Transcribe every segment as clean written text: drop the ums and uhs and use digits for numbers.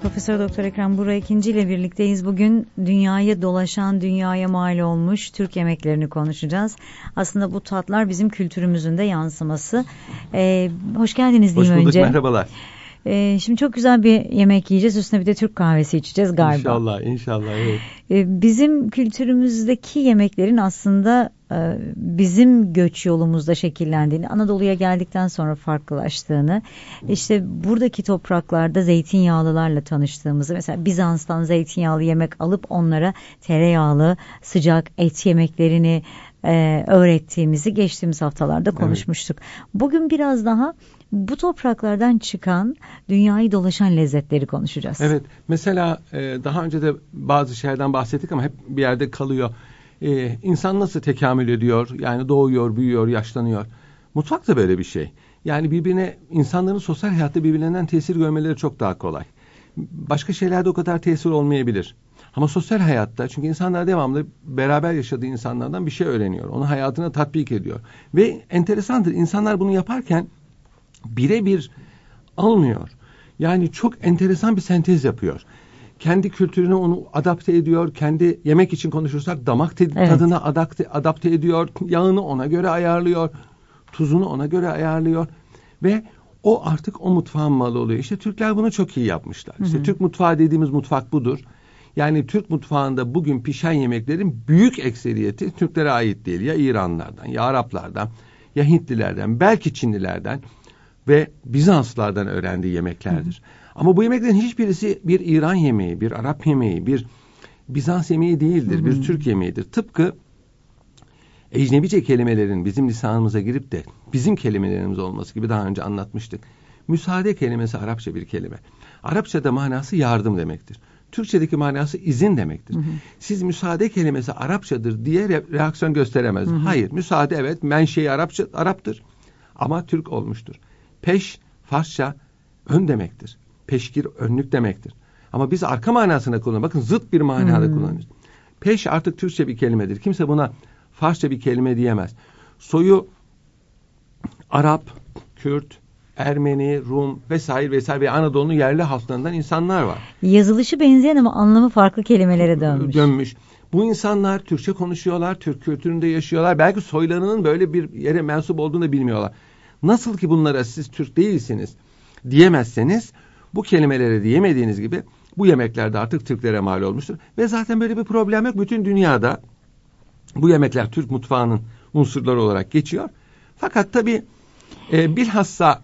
Profesör Doktor Ekrem Buğra İkinci ile birlikteyiz. Bugün dünyayı dolaşan, dünyaya mal olmuş Türk yemeklerini konuşacağız. Aslında bu tatlar bizim kültürümüzün de yansıması. Hoş geldiniz diyeyim önce. Hoş bulduk, merhabalar. Şimdi çok güzel bir yemek yiyeceğiz. Üstüne bir de Türk kahvesi içeceğiz galiba. İnşallah, evet. Bizim kültürümüzdeki yemeklerin aslında bizim göç yolumuzda şekillendiğini, Anadolu'ya geldikten sonra farklılaştığını, işte buradaki topraklarda zeytinyağlılarla tanıştığımızı, mesela Bizans'tan zeytinyağlı yemek alıp onlara tereyağlı sıcak et yemeklerini öğrettiğimizi geçtiğimiz haftalarda konuşmuştuk. Evet. Bugün biraz daha bu topraklardan çıkan, dünyayı dolaşan lezzetleri konuşacağız. Evet, mesela daha önce de bazı şeylerden bahsettik ama hep bir yerde kalıyor. İnsan nasıl tekamül ediyor? Yani doğuyor, büyüyor, yaşlanıyor. Mutfak da böyle bir şey. Yani insanların sosyal hayatta birbirlerinden tesir görmeleri çok daha kolay. Başka şeylerde o kadar tesir olmayabilir. Ama sosyal hayatta, çünkü insanlar devamlı beraber yaşadığı insanlardan bir şey öğreniyor. Onu hayatına tatbik ediyor. Ve enteresandır, insanlar bunu yaparken birebir almıyor. Yani çok enteresan bir sentez yapıyor. Kendi kültürüne onu adapte ediyor. Kendi yemek için konuşursak damak tadına adapte ediyor. Yağını ona göre ayarlıyor. Tuzunu ona göre ayarlıyor. Ve o artık o mutfağın malı oluyor. İşte Türkler bunu çok iyi yapmışlar. İşte Türk mutfağı dediğimiz mutfak budur. Yani Türk mutfağında bugün pişen yemeklerin büyük ekseriyeti Türklere ait değil. Ya İranlardan, ya Araplardan, ya Hintlilerden, belki Çinlilerden ve Bizanslılardan öğrendiği yemeklerdir. Ama bu yemeklerin hiçbirisi bir İran yemeği, bir Arap yemeği, bir Bizans yemeği değildir. Bir Türk yemeğidir. Tıpkı ecnebice kelimelerin bizim lisanımıza girip de bizim kelimelerimiz olması gibi daha önce anlatmıştık. Müsaade kelimesi Arapça bir kelime. Arapçada manası yardım demektir. Türkçedeki manası izin demektir. Siz müsaade kelimesi Arapçadır diye reaksiyon gösteremez. Hayır, müsaade evet menşei Arap'tır ama Türk olmuştur. Peş, Farsça ön demektir. Peşkir, önlük demektir. Ama biz arka manasına kullanıyoruz. Bakın zıt bir manada kullanıyoruz. Peş artık Türkçe bir kelimedir. Kimse buna Farsça bir kelime diyemez. Soyu Arap, Kürt, Ermeni, Rum vesaire ve Anadolu'nun yerli halklarından insanlar var. Yazılışı benzeyen ama anlamı farklı kelimelere dönmüş. Bu insanlar Türkçe konuşuyorlar, Türk kültüründe yaşıyorlar. Belki soylarının böyle bir yere mensup olduğunu da bilmiyorlar. Nasıl ki bunlara siz Türk değilsiniz diyemezseniz, bu kelimelere diyemediğiniz gibi bu yemekler de artık Türklere mal olmuştur. Ve zaten böyle bir problem yok. Bütün dünyada bu yemekler Türk mutfağının unsurları olarak geçiyor. Fakat tabii bilhassa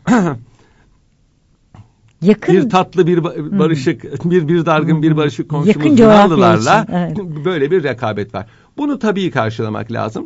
yakın, bir tatlı, bir barışık, bir dargın, bir barışık komşumuz Yunanlılarla böyle bir rekabet var. Bunu tabii karşılamak lazım.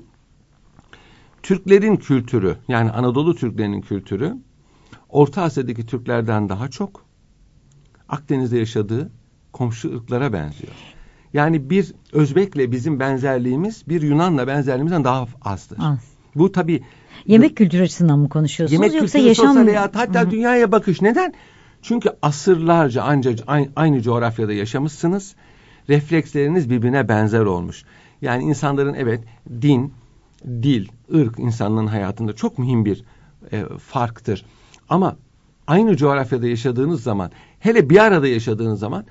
Türklerin kültürü, yani Anadolu Türklerinin kültürü Orta Asya'daki Türklerden daha çok Akdeniz'de yaşadığı komşu ırklara benziyor. Yani bir Özbek'le bizim benzerliğimiz bir Yunan'la benzerliğimizden daha azdır. Bu tabii yemek kültürü açısından mı konuşuyorsunuz yemek yoksa kültürü, yaşam hayat, hatta dünyaya bakış. Neden? Çünkü asırlarca aynı coğrafyada yaşamışsınız. Refleksleriniz birbirine benzer olmuş. Yani insanların din, dil, ırk insanlığın hayatında çok mühim bir farktır. Ama aynı coğrafyada yaşadığınız zaman, hele bir arada yaşadığınız zaman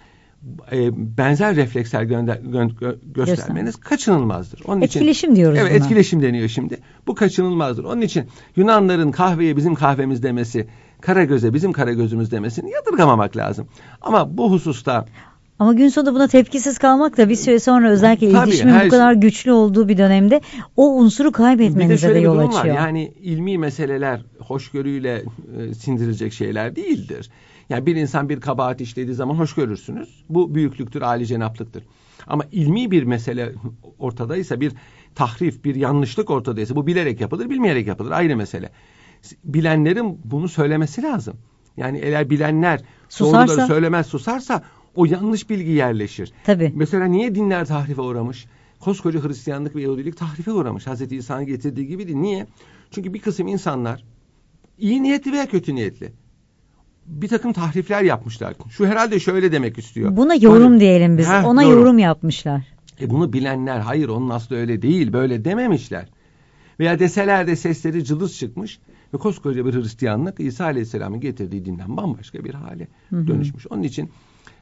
benzer refleksler göstermeniz kaçınılmazdır. Onun etkileşim için, diyoruz buna. Etkileşim deniyor şimdi. Bu kaçınılmazdır. Onun için Yunanların kahveye bizim kahvemiz demesi, Karagöz'e bizim Karagöz'ümüz demesini yadırgamamak lazım. Ama bu hususta gün sonunda buna tepkisiz kalmak da bir süre sonra, özellikle iletişimin bu kadar güçlü olduğu bir dönemde o unsuru kaybetmenize de yol açıyor. Yani ilmi meseleler hoşgörüyle sindirilecek şeyler değildir. Yani bir insan bir kabahat işlediği zaman hoş görürsünüz. Bu büyüklüktür, âlicenaplıktır. Ama ilmi bir mesele ortadaysa, bir tahrif, bir yanlışlık ortadaysa, bu bilerek yapılır, bilmeyerek yapılır, ayrı mesele. Bilenlerin bunu söylemesi lazım. Yani eğer bilenler doğruları söylemez, susarsa o yanlış bilgi yerleşir. Tabii. Mesela niye dinler tahrife uğramış? Koskoca Hristiyanlık ve Yahudilik tahrife uğramış. Hazreti İsa'nın getirdiği gibi değil. Niye? Çünkü bir kısım insanlar iyi niyetli veya kötü niyetli bir takım tahrifler yapmışlar. Şu herhalde şöyle demek istiyor. Buna yorum diyelim biz. Ona yorum yapmışlar. Bunu bilenler hayır onun aslı öyle değil, böyle dememişler. Veya deseler de sesleri cılız çıkmış ve koskoca bir Hristiyanlık İsa Aleyhisselam'ın getirdiği dinden bambaşka bir hale dönüşmüş. Onun için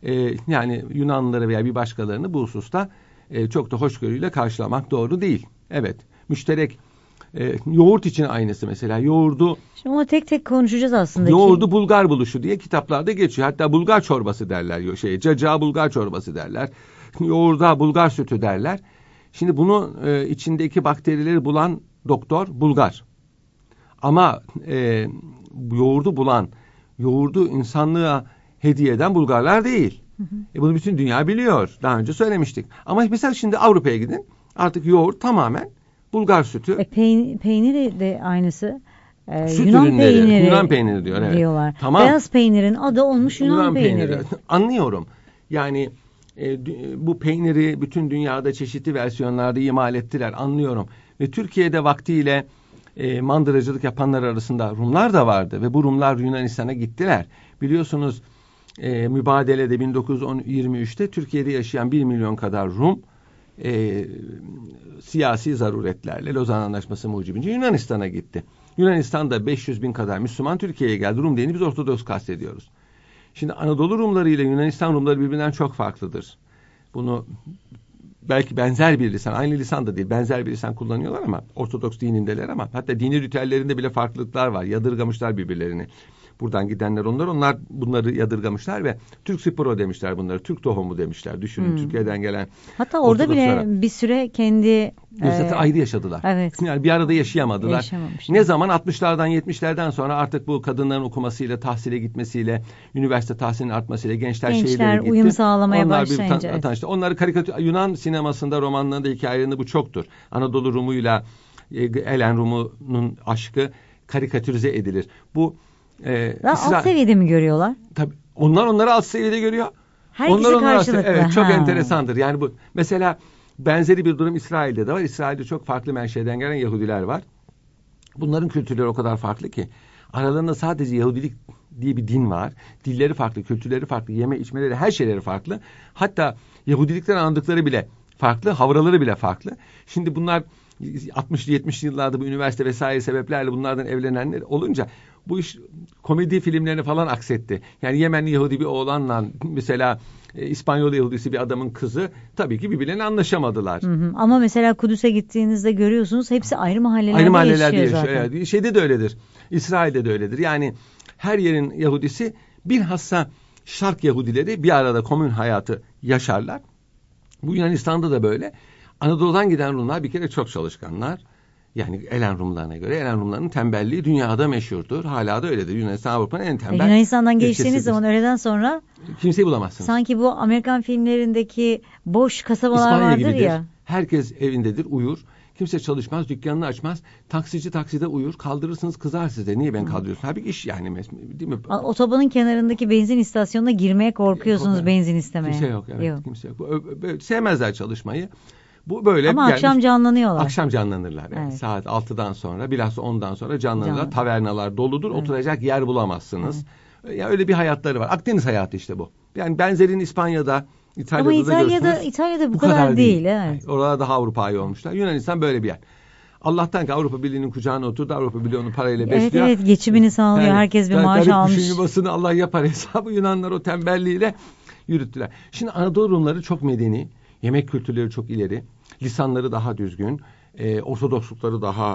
Yani Yunanlıları veya bir başkalarını bu hususta çok da hoşgörüyle karşılamak doğru değil. Evet, müşterek yoğurt için aynısı mesela. Yoğurdu Şimdi onu tek tek konuşacağız aslında. Yoğurdu Bulgar buluşu diye kitaplarda geçiyor. Hatta Bulgar çorbası derler. Cacığa Bulgar çorbası derler. Yoğurda Bulgar sütü derler. Şimdi bunu içindeki bakterileri bulan doktor Bulgar. Ama yoğurdu bulan, yoğurdu insanlığa hediye eden Bulgarlar değil. Bunu bütün dünya biliyor. Daha önce söylemiştik. Ama mesela şimdi Avrupa'ya gidin. Artık yoğurt tamamen Bulgar sütü. Peyniri de aynısı. Süt Yunan ürünleri, peyniri, Yunan peyniri diyor. Evet. Diyorlar. Tamam. Beyaz peynirin adı olmuş Yunan peyniri. Anlıyorum. Yani bu peyniri bütün dünyada çeşitli versiyonlarda imal ettiler. Anlıyorum. Ve Türkiye'de vaktiyle mandıracılık yapanlar arasında Rumlar da vardı. Ve bu Rumlar Yunanistan'a gittiler. Biliyorsunuz mübadelede 1923'te Türkiye'de yaşayan 1 milyon kadar Rum siyasi zaruretlerle Lozan Anlaşması mucibince Yunanistan'a gitti. Yunanistan'da 500 bin kadar Müslüman Türkiye'ye geldi. Rum deyince biz Ortodoks kastediyoruz. Şimdi Anadolu Rumları ile Yunanistan Rumları birbirinden çok farklıdır. Bunu belki benzer bir lisan, aynı lisan da değil, benzer bir lisan kullanıyorlar ama Ortodoks dinindeler ama hatta dini ritüellerinde bile farklılıklar var. Yadırgamışlar birbirlerini. Buradan gidenler onlar bunları yadırgamışlar ve Türk Sporo demişler bunları. Türk tohumu demişler. Düşünün Türkiye'den gelen. Hatta orada bile bir süre kendi ayrı yaşadılar. Evet. Yani bir arada yaşayamadılar. Ne zaman 60'lardan 70'lerden sonra artık bu kadınların okumasıyla, tahsile gitmesiyle, üniversite tahsilinin artmasıyla gençler şehirlere gitti. Uyum sağlamaya başlayınca. Onları Yunan sinemasında, romanlarında, hikayelerinde bu çoktur. Anadolu Rumuyla Elen Rumu'nun aşkı karikatürize edilir. Bu alt seviyede mi görüyorlar? Tabii. Onları alt seviyede görüyor. Herkese karşılıklı. Evet, çok enteresandır. Yani bu mesela benzeri bir durum İsrail'de de var. İsrail'de çok farklı menşeden gelen Yahudiler var. Bunların kültürleri o kadar farklı ki aralarında sadece Yahudilik diye bir din var. Dilleri farklı, kültürleri farklı, yeme içmeleri, her şeyleri farklı. Hatta Yahudilikten anladıkları bile farklı, havraları bile farklı. Şimdi bunlar 60'lı 70'li yıllarda bu üniversite vesaire sebeplerle bunlardan evlenenler olunca bu iş komedi filmlerini falan aksetti. Yani Yemenli Yahudi bir oğlanla mesela İspanyol Yahudisi bir adamın kızı tabii ki birbirlerine anlaşamadılar. Ama mesela Kudüs'e gittiğinizde görüyorsunuz hepsi ayrı mahallelerde yaşıyor zaten. Evet. Şeyde de öyledir. İsrail'de de öyledir. Yani her yerin Yahudisi bilhassa Şark Yahudileri bir arada komün hayatı yaşarlar. Bu Yunanistan'da da böyle. Anadolu'dan giden Rumlar bir kere çok çalışkanlar. Yani Elen Rumlarına göre Elen Rumlarının tembelliği dünyada meşhurdur. Hala da öyledir. Yunanistan Avrupa'nın en tembel. Yunanistan'dan geçtiğiniz zaman öğleden sonra kimseyi bulamazsınız. Sanki bu Amerikan filmlerindeki boş kasabalar İspanya vardır gibidir. ya. Herkes evindedir, uyur. Kimse çalışmaz, dükkanını açmaz. Taksici takside uyur. Kaldırırsınız kızar size. Niye ben kaldırıyorsun? Halbuki iş yani değil mi? Otobanın kenarındaki benzin istasyonuna girmeye korkuyorsunuz benzin istemeye. Kimse yok. Evet, yok. Kimse yok. Sevmezler çalışmayı. Bu böyle. Ama akşam canlanıyorlar. Akşam canlanırlar. Yani. Evet. Saat 6'dan sonra, bilhassa 10'dan sonra canlanırlar. Tavernalar doludur. Evet. Oturacak yer bulamazsınız. Evet. Ya öyle bir hayatları var. Akdeniz hayatı işte bu. Yani benzerini İspanya'da, İtalya'da da görürsünüz. İtalya'da bu kadar değil. Evet. Orada daha Avrupa'yı olmuşlar. Yunanistan böyle bir yer. Allah'tan ki Avrupa Birliği'nin kucağına oturdu. Avrupa Birliği onu parayla besliyor. Evet, geçimini sağlıyor. Yani, herkes bir maaş almış. Kuşun yuvasını Allah yapar hesabı. Yunanlar o tembelliğiyle yürüttüler. Şimdi Anadolu Rumları çok medeni. Yemek kültürleri çok ileri. Lisanları daha düzgün. Ortodokslukları daha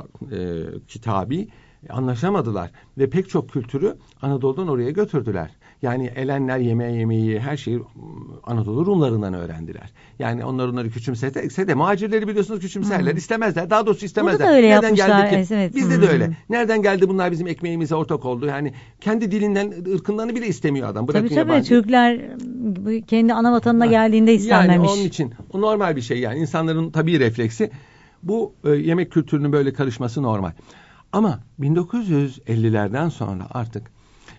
kitabi. Anlaşamadılar. Ve pek çok kültürü Anadolu'dan oraya götürdüler. Yani Elenler yemeği, her şeyi Anadolu Rumlarından öğrendiler. Yani onları küçümsetse de muhacirleri biliyorsunuz küçümserler, istemezler. Daha doğrusu istemezler. Burada da öyle nereden yapmışlar. Geldi ki? Evet. Bizde de öyle. Nereden geldi bunlar bizim ekmeğimize ortak oldu? Yani kendi dilinden, ırkından bile istemiyor adam. Bırakın tabii Türkler kendi ana vatanına geldiğinde istenmemiş. Yani onun için o normal bir şey yani. İnsanların tabii refleksi. Bu yemek kültürünün böyle karışması normal. Ama 1950'lerden sonra artık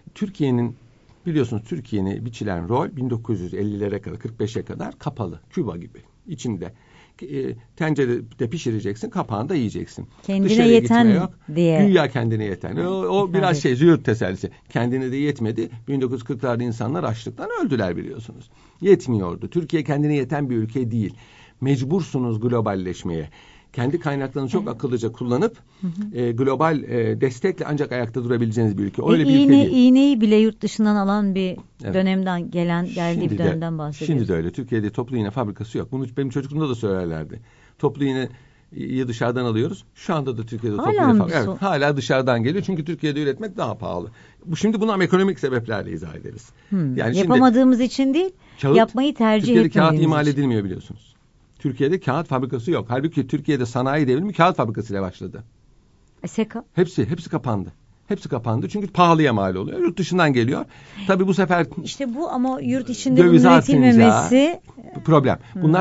Türkiye'nin biçilen rol 1950'lere kadar 45'e kadar kapalı. Küba gibi. İçinde tencerede pişireceksin, kapağında yiyeceksin. Kendine dışarıya yeten yok. diye. Güya kendine yeten. O biraz züğürt tesellisi. Kendine de yetmedi. 1940'larda insanlar açlıktan öldüler biliyorsunuz. Yetmiyordu. Türkiye kendine yeten bir ülke değil. Mecbursunuz globalleşmeye. kendi kaynaklarını çok akıllıca kullanıp global destekle ancak ayakta durabileceğiniz bir ülke. Öyle bir ülke değil. İğneyi bile yurt dışından alan bir dönemden geldiği bir dönemden bahsediyoruz. Şimdi de öyle. Türkiye'de toplu iğne fabrikası yok. Bunu benim çocukluğumda da söylerlerdi. Toplu iğneyi dışarıdan alıyoruz. Şu anda da Türkiye'de toplu iğne fabrikası. Evet, hala dışarıdan geliyor. Çünkü Türkiye'de üretmek daha pahalı. Şimdi bunu ekonomik sebeplerle izah ederiz. Yani yapamadığımız için değil, yapmayı tercih etmediğimiz Türkiye'de kağıt imal edilmiyor biliyorsunuz. Türkiye'de kağıt fabrikası yok. Halbuki Türkiye'de sanayi devrimi kağıt fabrikasıyla başladı. SK? Hepsi kapandı. Hepsi kapandı çünkü pahalıya mal oluyor. Yurt dışından geliyor. Tabii bu sefer İşte bu ama yurt içinde bunun üretilmemesi problem. Bunlar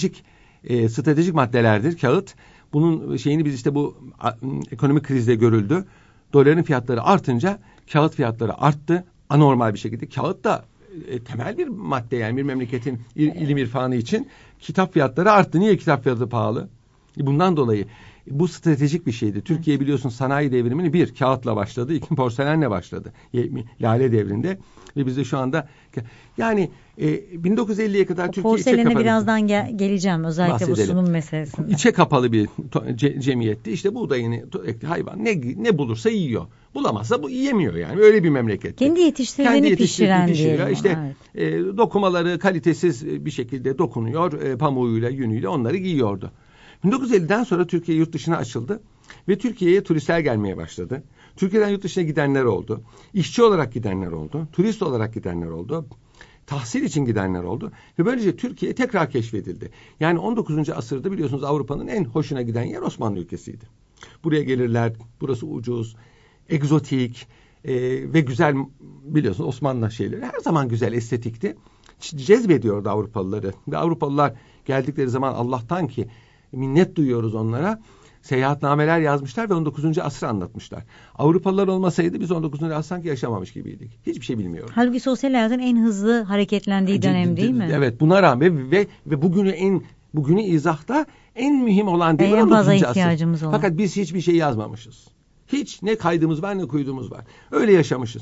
stratejik maddelerdir. Kağıt. Bunun şeyini biz işte bu ekonomik krizde görüldü. Doların fiyatları artınca kağıt fiyatları arttı. Anormal bir şekilde. Kağıt da temel bir madde, yani bir memleketin ilim irfanı için kitap fiyatları arttı. Niye kitap fiyatı pahalı? Bundan dolayı bu stratejik bir şeydi. Türkiye biliyorsun sanayi devrimini bir kağıtla başladı, iki porselenle başladı. Lale devrinde ve biz de şu anda yani 1950'ye kadar Türkiye içe kapalı. Porselene birazdan geleceğim özellikle bu sunum meselesinde. İçe kapalı bir cemiyetti. İşte buğdayını hayvan ne bulursa yiyor. Bulamazsa bu yiyemiyor yani. Öyle bir memleket. Kendi yetiştirdiğini pişiren diyelim. İşte dokumaları kalitesiz bir şekilde dokunuyor. Pamuğuyla, yünüyle onları giyiyordu. 1950'den sonra Türkiye yurt dışına açıldı ve Türkiye'ye turistler gelmeye başladı. Türkiye'den yurt dışına gidenler oldu. İşçi olarak gidenler oldu. Turist olarak gidenler oldu. Tahsil için gidenler oldu. Ve böylece Türkiye tekrar keşfedildi. Yani 19. asırda biliyorsunuz Avrupa'nın en hoşuna giden yer Osmanlı ülkesiydi. Buraya gelirler. Burası ucuz, egzotik ve güzel, biliyorsunuz Osmanlı şeyleri her zaman güzel, estetikti. Cezbediyordu Avrupalıları. Ve Avrupalılar geldikleri zaman Allah'tan ki minnet duyuyoruz onlara. Seyahatnameler yazmışlar ve 19. asrı anlatmışlar. Avrupalılar olmasaydı biz 19. asrı sanki yaşamamış gibiydik. Hiçbir şey bilmiyoruz. Halbuki sosyal hayatın en hızlı hareketlendiği dönem değil mi? Evet, buna rağmen ve bugünü izahta en mühim olan devir 19. asır. Fakat biz hiçbir şey yazmamışız. Hiç ne kaydımız var ne kuydumuz var. Öyle yaşamışız.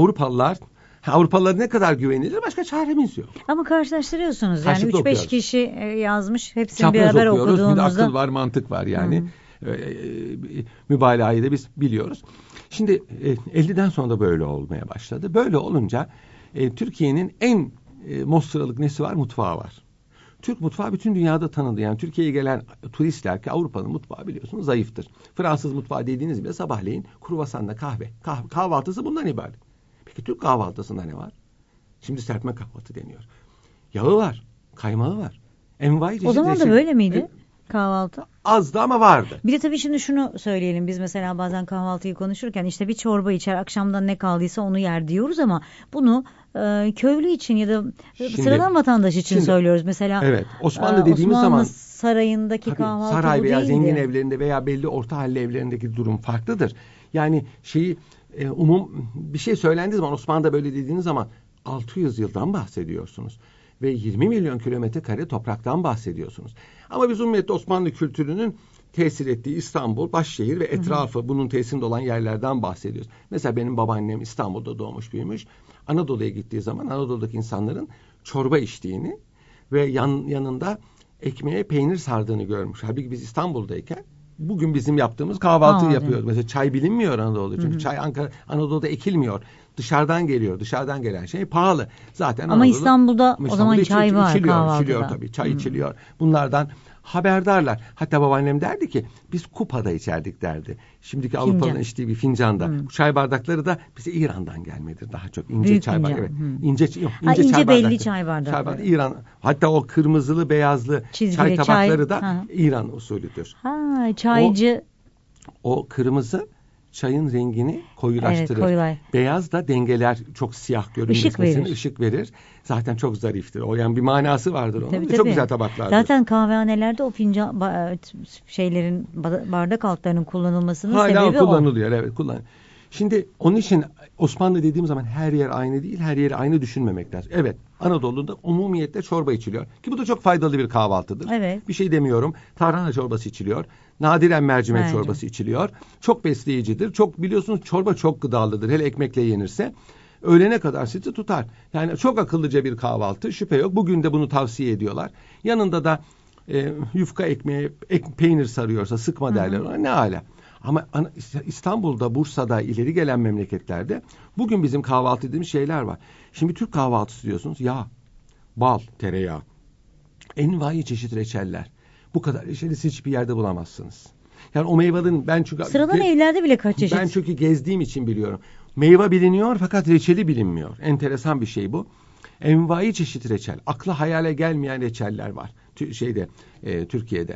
Avrupalılar ne kadar güvenilir, başka çaremiz yok. Ama karşılaştırıyorsunuz yani 3-5 kişi yazmış, hepsini bir haber okuduğumuzda. Bir akıl var, mantık var yani. Mübalağayı da biz biliyoruz. Şimdi 50'den sonra da böyle olmaya başladı. Böyle olunca Türkiye'nin en mostralık nesi var? Mutfağı var. Türk mutfağı bütün dünyada tanındı. Yani Türkiye'ye gelen turistler ki Avrupa'nın mutfağı biliyorsunuz zayıftır. Fransız mutfağı dediğiniz bile sabahleyin kruvasanla kahvaltısı bundan ibaret. Peki Türk kahvaltısında ne var? Şimdi serpme kahvaltı deniyor. Yağı var, kaymağı var. Envai çeşit. O zaman da böyle miydi kahvaltı? Azdı ama vardı. Bir de tabii şimdi şunu söyleyelim. Biz mesela bazen kahvaltıyı konuşurken işte bir çorba içer, akşamdan ne kaldıysa onu yer diyoruz ama bunu köylü için ya da sıradan vatandaş için söylüyoruz. Mesela evet, Osmanlı dediğimiz zaman sarayındaki kahvaltı saray veya değildi. Zengin evlerinde veya belli orta halli evlerindeki durum farklıdır. Yani bir şey söylendiği zaman, Osmanlı'da böyle dediğiniz zaman 600 yıldan bahsediyorsunuz. Ve 20 milyon kilometre kare topraktan bahsediyorsunuz. Ama biz ümmette Osmanlı kültürünün tesir ettiği İstanbul, başşehir ve etrafı, bunun tesirinde olan yerlerden bahsediyoruz. Mesela benim babaannem İstanbul'da doğmuş büyümüş. Anadolu'ya gittiği zaman Anadolu'daki insanların çorba içtiğini ve yanında ekmeğe peynir sardığını görmüş. Halbuki biz İstanbul'dayken bugün bizim yaptığımız kahvaltıyı yapıyoruz. Mesela çay bilinmiyor Anadolu'da. Çünkü çay Anadolu'da ekilmiyor. Dışarıdan geliyor. Dışarıdan gelen şey pahalı. Zaten ama İstanbul'da o zaman çay var kahvaltıda. İçiliyor tabii. Çay içiliyor. Bunlardan haberdarlar. Hatta babaannem derdi ki biz kupada içerdik derdi. Şimdiki Avrupa'nın içtiği bir fincanda. Bu çay bardakları da bize İran'dan gelmedir daha çok. İnce büyük çay bardakları. Evet. İnce belli çay bardakları. İran. Hatta o kırmızılı beyazlı çizgili çay tabakları da İran usulüdür. Çaycı. O kırmızı çayın rengini koyulaştırır. Evet, beyaz da dengeler, çok siyah görünmesine ışık verir. Zaten çok zariftir. O yani bir manası vardır onun. Tabii. Çok güzel tabaklardır. Zaten kahvehanelerde o fincan bardak altlarının kullanılmasının sebebi o. Hala kullanılıyor. Evet, Şimdi onun için Osmanlı dediğim zaman her yer aynı değil, her yeri aynı düşünmemek lazım. Evet, Anadolu'da umumiyetle çorba içiliyor. Ki bu da çok faydalı bir kahvaltıdır. Evet. Bir şey demiyorum. Tarhana çorbası içiliyor. Nadiren mercimek çorbası içiliyor. Çok besleyicidir. Çok biliyorsunuz çorba çok gıdalıdır. Hele ekmekle yenirse. Öğlene kadar sizi tutar. Yani çok akıllıca bir kahvaltı. Şüphe yok. Bugün de bunu tavsiye ediyorlar. Yanında da yufka ekmeğe peynir sarıyorsa sıkma derler ona, ne ala. Ama İstanbul'da, Bursa'da, ileri gelen memleketlerde bugün bizim kahvaltı dediğimiz şeyler var. Şimdi Türk kahvaltısı diyorsunuz, yağ, bal, tereyağı, envai çeşit reçeller. Bu kadar reçeli hiçbir yerde bulamazsınız. Yani o meyvanın ben çünkü... Sıradan evlerde bile kaç çeşit? Ben çünkü gezdiğim için biliyorum. Meyve biliniyor fakat reçeli bilinmiyor. Enteresan bir şey bu. Envai çeşit reçel. Akla hayale gelmeyen reçeller var. Türkiye'de.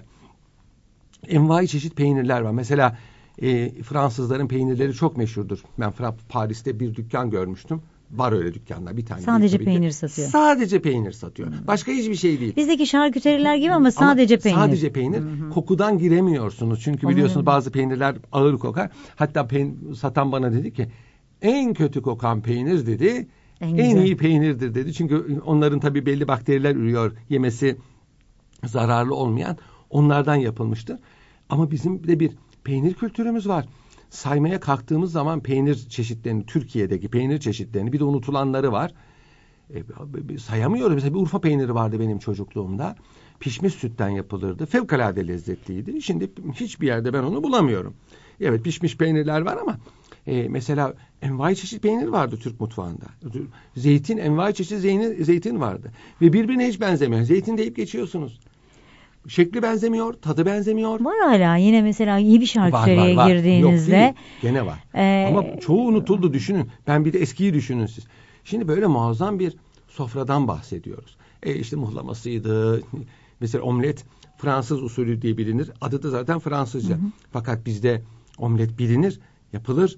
Envai çeşit peynirler var. Mesela Fransızların peynirleri çok meşhurdur. Ben Paris'te bir dükkan görmüştüm. Var öyle dükkanlar, bir tane. Sadece peynir satıyor. Sadece peynir satıyor. Başka hiçbir şey değil. Bizdeki şarküteriler gibi ama sadece peynir. Sadece peynir. Kokudan giremiyorsunuz. Çünkü biliyorsunuz bazı peynirler ağır kokar. Hatta satan bana dedi ki en kötü kokan peynir dedi. En iyi peynirdir dedi. Çünkü onların tabii belli bakteriler ürüyor. Yemesi zararlı olmayan onlardan yapılmıştır. Ama bizim de bir peynir kültürümüz var. Saymaya kalktığımız zaman peynir çeşitlerini, Türkiye'deki peynir çeşitlerini, bir de unutulanları var. Sayamıyorum. Mesela bir Urfa peyniri vardı benim çocukluğumda. Pişmiş sütten yapılırdı. Fevkalade lezzetliydi. Şimdi hiçbir yerde ben onu bulamıyorum. Evet, pişmiş peynirler var ama mesela envai çeşit peynir vardı Türk mutfağında. Zeytin, envai çeşit zeytin vardı. Ve birbirine hiç benzemiyor. Zeytin deyip geçiyorsunuz. Şekli benzemiyor, tadı benzemiyor. Var hala yine mesela iyi bir şarküteriye girdiğinizde. Yok değil, gene var. Ama çoğu unutuldu, düşünün. Ben bir de eskiyi düşünün siz. Şimdi böyle muazzam bir sofradan bahsediyoruz. İşte muhlamasıydı. Mesela omlet Fransız usulü diye bilinir. Adı da zaten Fransızca. Fakat bizde omlet bilinir, yapılır.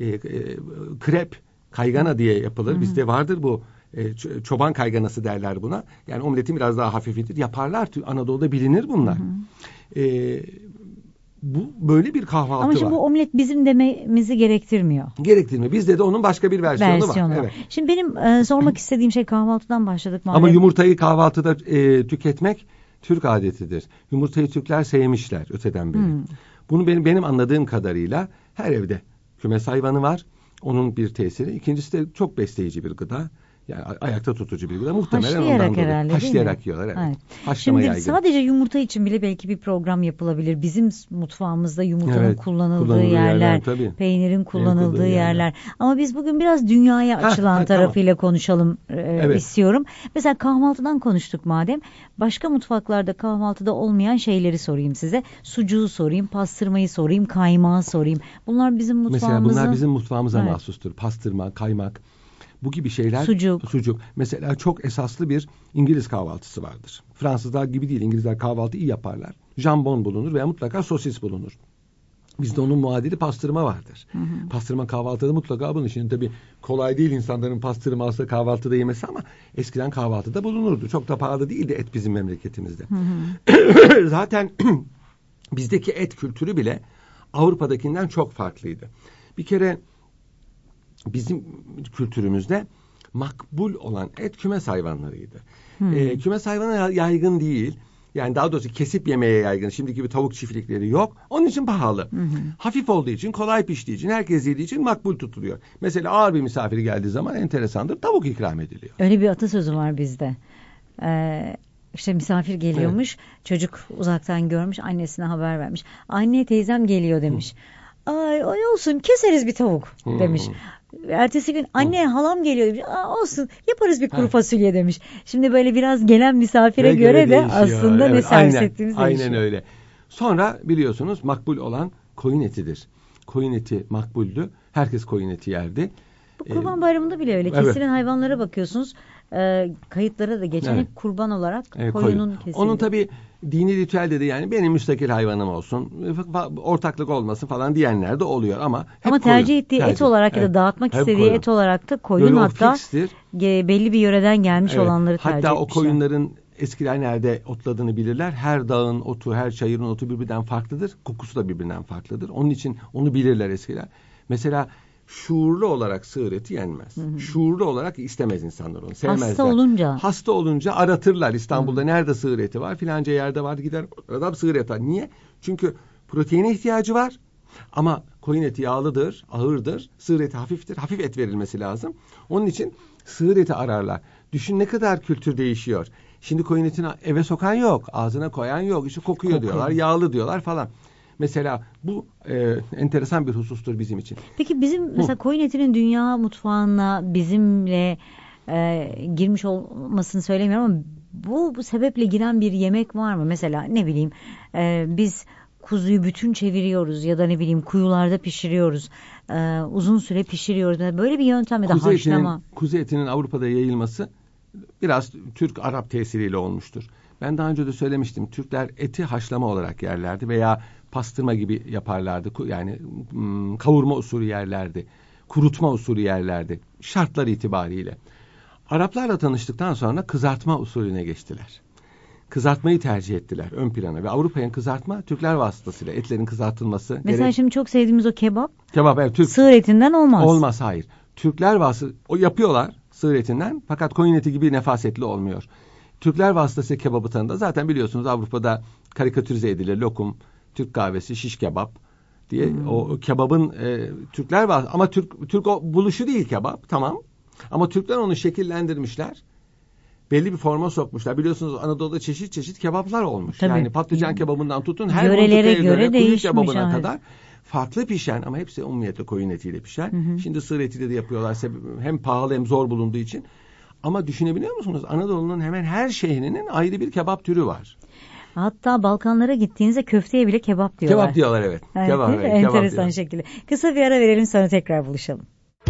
Krep, kaygana diye yapılır. Bizde vardır bu. Çoban kayganası derler buna. Yani omletin biraz daha hafifidir. Yaparlar. Anadolu'da bilinir bunlar. Bu böyle bir kahvaltı var. Ama şimdi bu omlet bizim dememizi gerektirmiyor. Gerektirmiyor. Bizde de onun başka bir versiyonu var. Evet. Şimdi benim sormak istediğim şey, kahvaltıdan başladık madem. Ama yumurtayı kahvaltıda tüketmek Türk adetidir. Yumurtayı Türkler sevmişler öteden beri. Bunu benim anladığım kadarıyla her evde kümes hayvanı var. Onun bir tesiri. İkincisi de çok besleyici bir gıda. Yani ayakta tutucu bir gıda. Muhtemelen haşlayarak ondan herhalde, haşlayarak yiyorlar. Evet. Şimdi yaygın. Sadece yumurta için bile belki bir program yapılabilir. Bizim mutfağımızda yumurtanın kullanıldığı yerler, peynirin kullanıldığı yerler. Ama biz bugün biraz dünyaya açılan tarafıyla konuşalım istiyorum. Mesela kahvaltıdan konuştuk madem. Başka mutfaklarda kahvaltıda olmayan şeyleri sorayım size. Sucuğu sorayım, pastırmayı sorayım, kaymağı sorayım. Bunlar bizim mutfağımıza... Mesela bunlar bizim mutfağımıza mahsustur. Pastırma, kaymak. Bu gibi şeyler, sucuk. Mesela çok esaslı bir İngiliz kahvaltısı vardır. Fransızlar gibi değil, İngilizler kahvaltı iyi yaparlar. Jambon bulunur veya mutlaka sosis bulunur. Bizde onun muadili pastırma vardır. Pastırma kahvaltıda mutlaka bulunur. Şimdi tabii kolay değil insanların pastırma aslında kahvaltıda yemesi ama eskiden kahvaltıda bulunurdu. Çok da pahalı değildi et bizim memleketimizde. Zaten bizdeki et kültürü bile Avrupa'dakinden çok farklıydı. Bir kere bizim kültürümüzde makbul olan et kümes hayvanlarıydı. Kümes hayvanı yaygın değil. Yani daha doğrusu kesip yemeye yaygın. Şimdiki gibi tavuk çiftlikleri yok. Onun için pahalı. Hafif olduğu için, kolay piştiği için, herkes yediği için makbul tutuluyor. Mesela ağır bir misafir geldiği zaman enteresandır. Tavuk ikram ediliyor. Öyle bir atasözü var bizde. İşte misafir geliyormuş. Çocuk uzaktan görmüş. Annesine haber vermiş. Anne, teyzem geliyor demiş. Ay olsun, keseriz bir tavuk demiş. Ertesi gün anne halam geliyor demiş. Olsun, yaparız bir kuru fasulye demiş. Şimdi böyle biraz gelen misafire göre de değişiyor. Aslında ne servis ettiğimiz değişiyor. Aynen öyle. Sonra biliyorsunuz makbul olan koyun etidir. Koyun eti makbuldü. Herkes koyun eti yerdi. Bu Kurban Bayramı'nda bile öyle. Kesilen hayvanlara bakıyorsunuz. Kayıtlara da geçen hep kurban olarak koyunun kesildi. Onun tabii dini ritüel dedi, yani benim müstakil hayvanım olsun, ortaklık olmasın falan diyenler de oluyor ama tercih ettiği et olarak ya da dağıtmak istediği et olarak da koyun, böyle hatta belli bir yöreden gelmiş olanları tercih etmişler. Hatta o koyunların eskiden nerede otladığını bilirler. Her dağın otu, her çayırın otu birbirinden farklıdır. Kokusu da birbirinden farklıdır. Onun için onu bilirler eskiler. Mesela şuurlu olarak sığır eti yenmez. Şuurlu olarak istemez insanlar onu. Sevmezler. Hasta olunca aratırlar. İstanbul'da nerede sığır eti var? Filanca yerde var. Gider adam sığır eti var. Niye? Çünkü proteine ihtiyacı var. Ama koyun eti yağlıdır, ağırdır. Sığır eti hafiftir. Hafif et verilmesi lazım. Onun için sığır eti ararlar. Düşün ne kadar kültür değişiyor. Şimdi koyun etini eve sokan yok, ağzına koyan yok, işte kokuyor diyorlar, yağlı diyorlar falan. Mesela bu enteresan bir husustur bizim için. Peki bizim mesela koyun etinin dünya mutfağına bizimle girmiş olmasını söylemiyorum ama bu sebeple giren bir yemek var mı? Mesela ne bileyim biz kuzuyu bütün çeviriyoruz ya da ne bileyim kuyularda pişiriyoruz. Uzun süre pişiriyoruz. Böyle bir yöntem ya da haşlama. Kuzu etinin Avrupa'da yayılması biraz Türk-Arap tesiriyle olmuştur. Ben daha önce de söylemiştim. Türkler eti haşlama olarak yerlerdi veya pastırma gibi yaparlardı. Yani kavurma usulü yerlerdi. Kurutma usulü yerlerdi. Şartlar itibariyle. Araplarla tanıştıktan sonra kızartma usulüne geçtiler. Kızartmayı tercih ettiler ön plana ve Avrupa'ya kızartma Türkler vasıtasıyla etlerin kızartılması. Mesela şimdi çok sevdiğimiz o kebap. Kebap evet. Sığır etinden olmaz. Olmaz, hayır. Türkler o yapıyorlar sığır etinden fakat koyun eti gibi nefasetli olmuyor. Türkler vasıtasıyla kebabı tanıdı. Zaten biliyorsunuz Avrupa'da karikatürize edilir. Lokum, Türk kahvesi, şiş kebap diye o kebabın Türkler var ama Türk o buluşu değil kebap, tamam. Ama Türkler onu şekillendirmişler. Belli bir forma sokmuşlar. Biliyorsunuz Anadolu'da çeşit çeşit kebaplar olmuş. Tabii. Yani patlıcan kebabından tutun her yörelere göre kuzu kebabına evet. kadar farklı pişen ama hepsi umumiyetle koyun etiyle pişen. Şimdi sığır etiyle de yapıyorlar. Hem pahalı hem zor bulunduğu için. Ama düşünebiliyor musunuz? Anadolu'nun hemen her şehrinin ayrı bir kebap türü var. Hatta Balkanlara gittiğinizde köfteye bile kebap diyorlar. Kebap diyorlar evet. Kebap, evet, enteresan şekilde. Kısa bir ara verelim sonra tekrar buluşalım.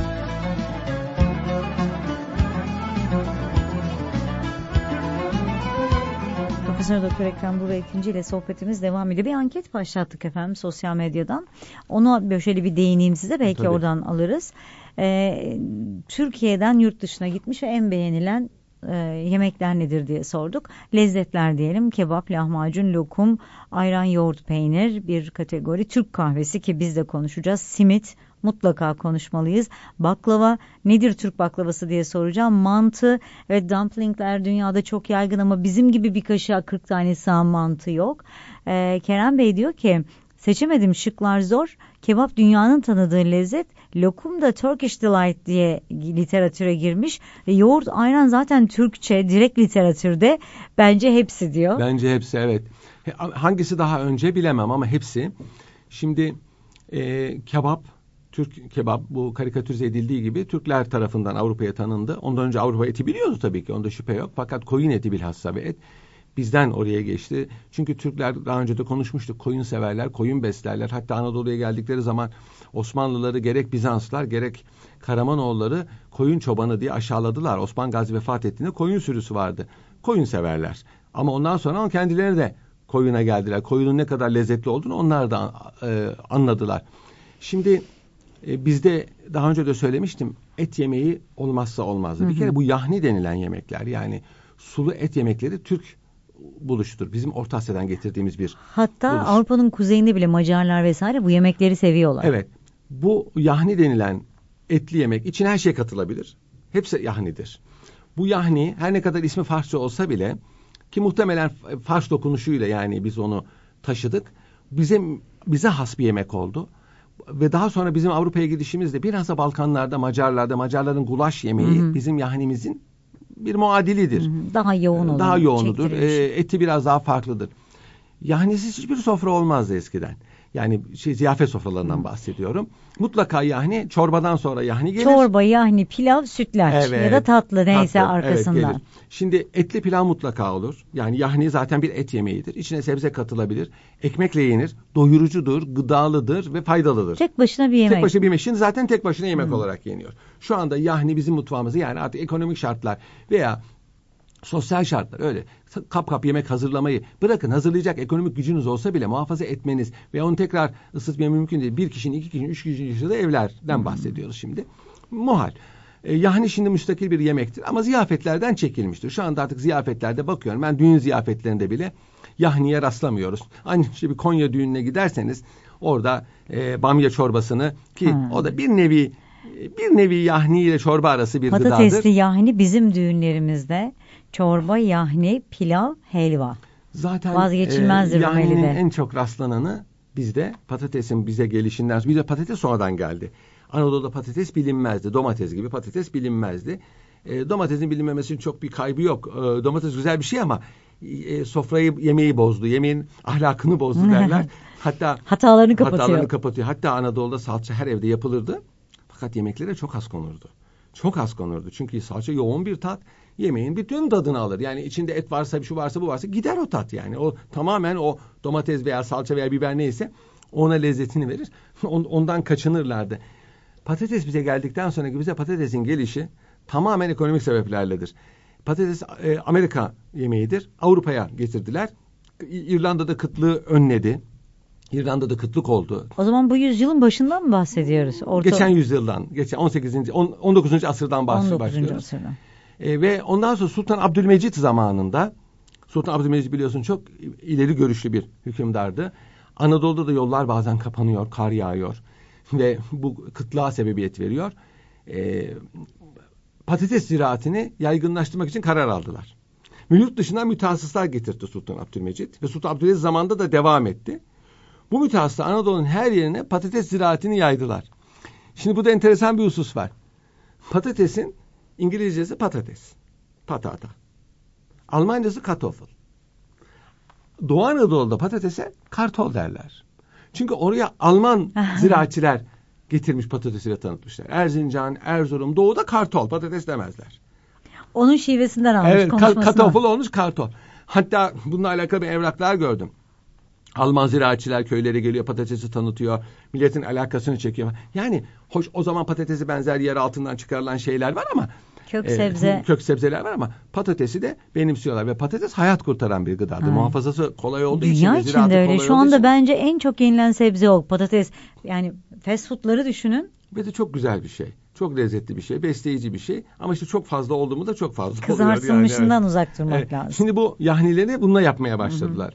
Profesör Doktor Ekrem Buğra Ekinci ile sohbetimiz devam ediyor. Bir anket başlattık efendim sosyal medyadan. Onu şöyle bir değineyim size. Belki tabii oradan alırız. Türkiye'den yurt dışına gitmiş ve en beğenilen yemekler nedir diye sorduk. Lezzetler diyelim. Kebap, lahmacun, lokum, ayran, yoğurt, peynir bir kategori. Türk kahvesi ki biz de konuşacağız. Simit mutlaka konuşmalıyız. Baklava nedir Türk baklavası diye soracağım. Mantı ve dumplingler dünyada çok yaygın ama bizim gibi bir kaşığa 40 tane sığan mantı yok. Kerem Bey diyor ki seçemedim, şıklar zor. Kebap dünyanın tanıdığı lezzet. Lokum da Turkish Delight diye literatüre girmiş. Yoğurt, ayran zaten Türkçe, direkt literatürde. Bence hepsi diyor. Bence hepsi, evet. Hangisi daha önce bilemem ama hepsi. Şimdi kebap, Türk kebap bu karikatürize edildiği gibi Türkler tarafından Avrupa'ya tanındı. Ondan önce Avrupa eti biliyordu tabii ki. Onda şüphe yok. Fakat koyun eti bilhassa ve et bizden oraya geçti. Çünkü Türkler daha önce de konuşmuştuk. Koyun severler, koyun beslerler. Hatta Anadolu'ya geldikleri zaman Osmanlıları gerek Bizanslar gerek Karamanoğulları koyun çobanı diye aşağıladılar. Osman Gazi vefat ettiğinde koyun sürüsü vardı. Koyun severler. Ama ondan sonra kendileri de koyuna geldiler. Koyunun ne kadar lezzetli olduğunu onlar da anladılar. Şimdi bizde daha önce de söylemiştim. Et yemeği olmazsa olmazdı. Bir kere bu yahni denilen yemekler, yani sulu et yemekleri Türk buluşudur. Bizim Orta Asya'dan getirdiğimiz bir hatta buluş. Avrupa'nın kuzeyinde bile Macarlar vesaire bu yemekleri seviyorlar. Evet. Bu yahni denilen etli yemek için her şey katılabilir. Hepsi yahnidir. Bu yahni her ne kadar ismi Farsça olsa bile ki muhtemelen Fars dokunuşuyla yani biz onu taşıdık. Bize has bir yemek oldu. Ve daha sonra bizim Avrupa'ya gidişimizde biraz da Balkanlarda, Macarların gulaş yemeği bizim yahnimizin bir muadilidir. Daha yoğun olur. Daha yoğunudur. Eti biraz daha farklıdır. Yahnisiz hiçbir sofra olmazdı eskiden. Yani ziyafet sofralarından bahsediyorum. Mutlaka yahni, çorbadan sonra yahni gelir. Çorba, yahni, pilav, sütlaç ya da tatlı neyse arkasından. Evet, şimdi etli pilav mutlaka olur. Yani yahni zaten bir et yemeğidir. İçine sebze katılabilir. Ekmekle yenir. Doyurucudur, gıdalıdır ve faydalıdır. Tek başına bir yemek. Tek başına bir yemek. Şimdi zaten tek başına yemek olarak yeniyor. Şu anda yahni bizim mutfağımızda, yani artık ekonomik şartlar veya sosyal şartlar öyle kap yemek hazırlamayı bırakın, hazırlayacak ekonomik gücünüz olsa bile muhafaza etmeniz ve onu tekrar ısıtmaya mümkün değil. Bir kişinin, iki kişinin, üç kişinin yaşadığı evlerden bahsediyoruz şimdi. Muhal. Yahni şimdi müstakil bir yemektir ama ziyafetlerden çekilmiştir. Şu anda artık ziyafetlerde bakıyorum. Ben düğün ziyafetlerinde bile yahniye rastlamıyoruz. Aynı işte bir Konya düğününe giderseniz orada bamya çorbasını ki o da bir nevi yahni ile çorba arası bir gıdadır. Patatesli yahni bizim düğünlerimizde çorba, yahni, pilav, helva. Zaten vazgeçilmezdir yahninin Rumeli'de. en çok rastlananı bizde patatesin bize gelişinden sonra. Bize patates sonradan geldi. Anadolu'da patates bilinmezdi. Domates gibi patates bilinmezdi. Domatesin bilinmemesinin çok bir kaybı yok. Domates güzel bir şey ama sofrayı, yemeği bozdu. Yemeğin ahlakını bozdu derler. Hatta hatalarını kapatıyor. Hatta Anadolu'da salça her evde yapılırdı. Fakat yemeklere çok az konurdu. Çok az konurdu. Çünkü salça yoğun bir tat. Yemeğin bütün tadını alır. Yani içinde et varsa, şu varsa, bu varsa gider o tat yani. O tamamen o domates veya salça veya biber neyse ona lezzetini verir. Ondan kaçınırlardı. Patates bize geldikten sonra bize patatesin gelişi tamamen ekonomik sebeplerledir. Patates Amerika yemeğidir. Avrupa'ya getirdiler. İrlanda'da kıtlığı önledi. İrlanda'da kıtlık oldu. O zaman bu yüzyılın başından mı bahsediyoruz? Geçen yüzyıldan, geçen 19. asırdan bahsediyoruz. 19. asırdan. Ve ondan sonra Sultan Abdülmecit zamanında, Sultan Abdülmecit biliyorsun çok ileri görüşlü bir hükümdardı. Anadolu'da da yollar bazen kapanıyor, kar yağıyor ve bu kıtlığa sebebiyet veriyor. Patates ziraatini yaygınlaştırmak için karar aldılar. Yurt dışından mütehassıslar getirdi Sultan Abdülmecit ve Sultan Abdülmecit zamanında da devam etti. Bu mütehassıslar Anadolu'nun her yerine patates ziraatini yaydılar. Şimdi burada enteresan bir husus var. Patatesin İngilizcesi patates, patata. Almancası kartoffel. Doğu Anadolu'da patatese kartol derler. Çünkü oraya Alman ziraatçiler getirmiş patatesiyle tanıtmışlar. Erzincan, Erzurum, Doğu'da kartol, patates demezler. Onun şivesinden almış, evet, konuşmasından. Kartoffel olmuş kartol. Hatta bununla alakalı bir evraklar gördüm. Alman ziraatçiler köylere geliyor, patatesi tanıtıyor, milletin alakasını çekiyor. Yani hoş, o zaman patatesi benzer yer altından çıkarılan şeyler var ama kök sebzeler var ama patatesi de benimsiyorlar ve patates hayat kurtaran bir gıdadır. Muhafazası kolay olduğu için. Dünya için de öyle. Şu anda bence en çok yenilen sebze o patates. Yani fast food'ları düşünün. Ve de çok güzel bir şey. Çok lezzetli bir şey, besleyici bir şey. Ama işte çok fazla oldu mu da çok fazla oluyor. Kızartılmışından uzak durmak lazım. Şimdi bu yahnileri bununla yapmaya başladılar.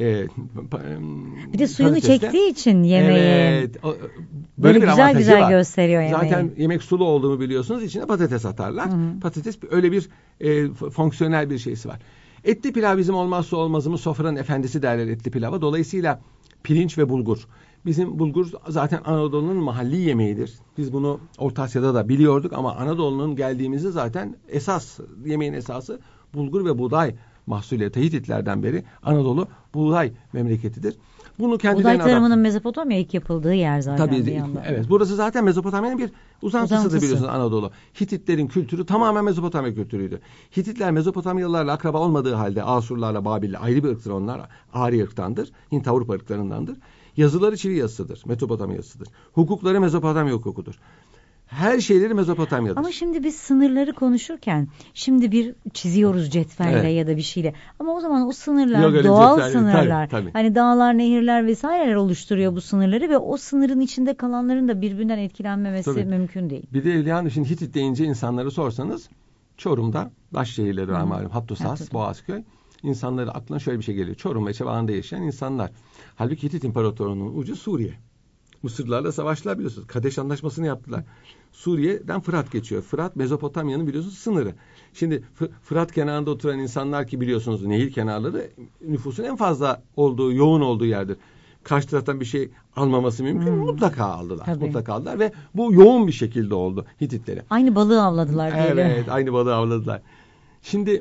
Bir de suyunu çektiği için yemeği. Evet. Böyle bir güzel güzel var. Gösteriyor yemeği. Zaten yemek sulu olduğunu biliyorsunuz. İçine patates atarlar. Patates öyle bir fonksiyonel bir şeysi var. Etli pilav bizim olmazsa olmazımız, sofranın efendisi derler etli pilava. Dolayısıyla pirinç ve bulgur. Bizim bulgur zaten Anadolu'nun mahalli yemeğidir. Biz bunu Orta Asya'da da biliyorduk ama Anadolu'nun geldiğimizde zaten yemeğin esası bulgur ve buğday mahsulleri. Hititlerden beri Anadolu buğday memleketidir. Bunu kendilerine buğday tarımının Mezopotamya ilk yapıldığı yer zaten. Tabii, evet. Burası zaten Mezopotamya'nın bir uzantısıdır biliyorsunuz Anadolu. Hititlerin kültürü tamamen Mezopotamya kültürüydü. Hititler Mezopotamyalılarla akraba olmadığı halde Asurlarla, Babil'le ayrı bir ırktır onlar. Ari ırktandır. Hint-Avrupa ırklarındandır. Yazıları Çivi yazısıdır. Mezopotamya yazısıdır. Hukukları Mezopotamya hukukudur. Her şeyleri Mezopotamya'dır. Ama şimdi biz sınırları konuşurken şimdi bir çiziyoruz cetvelle ya da bir şeyle. Ama o zaman o sınırlar doğal sınırlar. Tabii. Hani dağlar, nehirler vesaireler oluşturuyor bu sınırları ve o sınırın içinde kalanların da birbirinden etkilenmemesi mümkün değil. Bir de Evliya şimdi Hitit deyince insanları sorsanız Çorum'da baş şehirleri var malum. Hattusas, Boğazköy. İnsanların aklına şöyle bir şey geliyor. Çorum ve çevrasında yaşayan insanlar. Halbuki Hitit İmparatorluğu'nun ucu Suriye. Mısırlarla savaştılar biliyorsunuz. Kadeş Anlaşması'nı yaptılar. Suriye'den Fırat geçiyor. Fırat Mezopotamya'nın biliyorsunuz sınırı. Şimdi Fırat kenarında oturan insanlar ki biliyorsunuz nehir kenarları nüfusun en fazla olduğu, yoğun olduğu yerdir. Karşı taraftan bir şey almaması mümkün. Mutlaka aldılar. Tabii. Mutlaka aldılar ve bu yoğun bir şekilde oldu Hititlere. Aynı balığı avladılar diyelim. Evet, aynı balığı avladılar. Şimdi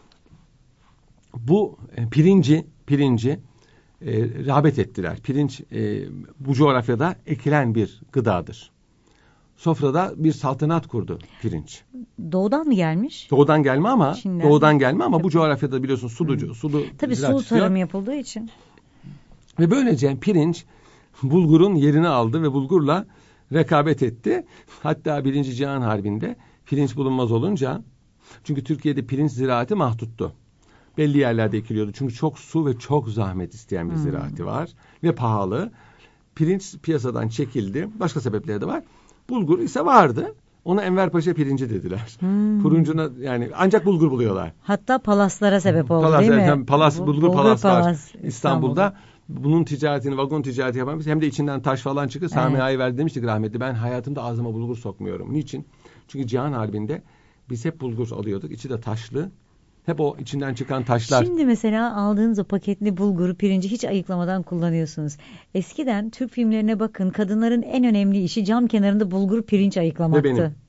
bu pirinci rağbet ettiler. Pirinç bu coğrafyada ekilen bir gıdadır. Sofrada bir saltanat kurdu pirinç. Doğudan mı gelmiş? Doğudan gelme ama Çin'den. Bu coğrafyada biliyorsun sulu tabii su tarımı yapıldığı için. Ve böylece pirinç bulgurun yerini aldı ve bulgurla rekabet etti. Hatta 1. Cihan Harbi'nde pirinç bulunmaz olunca, çünkü Türkiye'de pirinç ziraati mahduttu. Belli yerlerde ekiliyordu. Çünkü çok su ve çok zahmet isteyen bir ziraati var. Ve pahalı. Pirinç piyasadan çekildi. Başka sebepleri de var. Bulgur ise vardı. Ona Enver Paşa pirinci dediler. Turuncuna yani ancak bulgur buluyorlar. Hatta palaslara sebep oldu değil mi? Bulgur palas var İstanbul'da. Bunun ticaretini, vagon ticareti yapan biz hem de içinden taş falan çıkıyor. Sami Ağa'yı verdi demiştik rahmetli. Ben hayatımda ağzıma bulgur sokmuyorum. Niçin? Çünkü Cihan Harbi'nde biz hep bulgur alıyorduk. İçi de taşlı. Hep o içinden çıkan taşlar. Şimdi mesela aldığınız o paketli bulguru, pirinci hiç ayıklamadan kullanıyorsunuz. Eskiden Türk filmlerine bakın, kadınların en önemli işi cam kenarında bulgur, pirinç ayıklamaktı.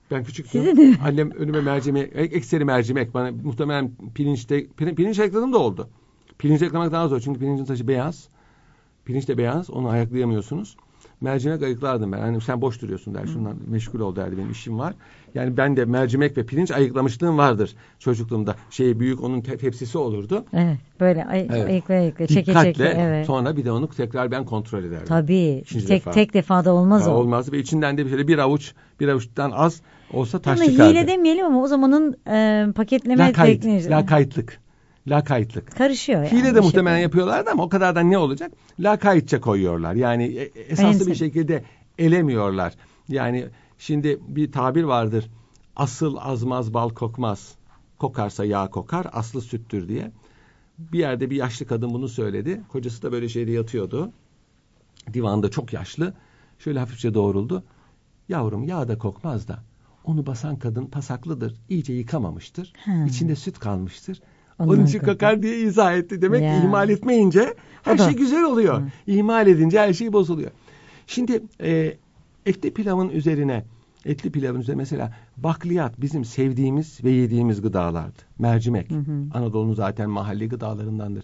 Ben küçüktüm. Size de. Annem önüme mercimek, ekseri mercimek, bana muhtemelen pirinç ayıkladığım da oldu. Pirinç ayıklamak daha zor çünkü pirincin taşı beyaz. Pirinç de beyaz, onu ayıklayamıyorsunuz. Mercimek ayıklardım ben. Hani sen boş duruyorsun der, şundan meşgul ol derdi, benim işim var. Yani ben de mercimek ve pirinç ayıklamışlığım vardır çocukluğumda. Büyük onun tepsisi olurdu. Evet, böyle ayıkla çeke Dikkatle, evet. sonra bir de onu tekrar ben kontrol ederdim. Tabii. Tek defada olmaz o. Olmaz ve içinden de bir avuçtan az olsa taş ama çıkardı. Hile demeyelim ama o zamanın paketleme tekniği. Lakaytlık. Karışıyor yani. Hile de muhtemelen yapıyorlardı ama o kadardan ne olacak? Lakaytça koyuyorlar. Yani esaslı bir şekilde elemiyorlar. Yani şimdi bir tabir vardır. Asıl azmaz bal kokmaz. Kokarsa yağ kokar, aslı süttür diye. Bir yerde bir yaşlı kadın bunu söyledi. Kocası da böyle şeyde yatıyordu. Divanda çok yaşlı. Şöyle hafifçe doğruldu. Yavrum yağ da kokmaz da onu basan kadın pasaklıdır. İyice yıkamamıştır. İçinde süt kalmıştır. Onun için kokar diye izah etti. Demek ki ihmal etmeyince her şey güzel oluyor. İhmal edince her şey bozuluyor. Şimdi etli pilavın üzerine mesela bakliyat bizim sevdiğimiz ve yediğimiz gıdalardı. Mercimek. Anadolu'nun zaten mahalli gıdalarındandır.